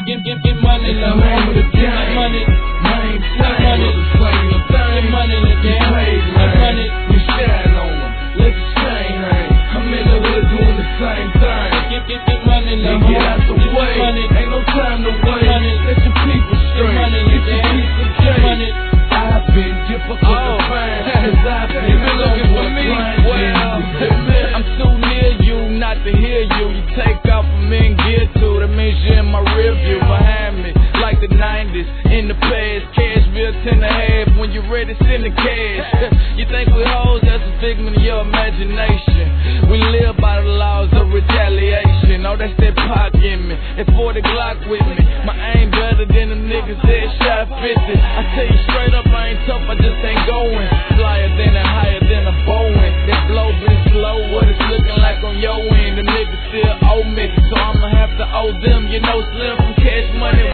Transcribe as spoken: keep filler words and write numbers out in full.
get, get, get money, It's the name of the game. money, Money, money, the same thing. get money in the You game, paid, get man. money, You shine on them. Let the chain hang. I'm in the hood doing the same thing. get, get, get money, Now love, get out the get way. money, Ain't no time to wait. money. Let your people get straight. money in Get the your game, piece of get cake. money. I've been difficult Oh. to find. Cause I've been You been looking for me? Well, I'm too near you not to hear you. You take off from in gear two, that means you're in my rear view. Behind me, like the nineties, in the past. Cashville ten and a half, when you're ready, send the cash. You think we hoes, that's a figment of your imagination. We live by the laws of retaliation. Oh, that's that Pac in me, that forty Glock with me. My aim better than them niggas that shot fifty. I tell you straight up, I ain't tough, I just ain't going. Flyer than and higher than a Boeing. That blow been slow, what it's looking like on your end. Them niggas still owe me, so I'ma have to owe them. You know Slim from Cash Money.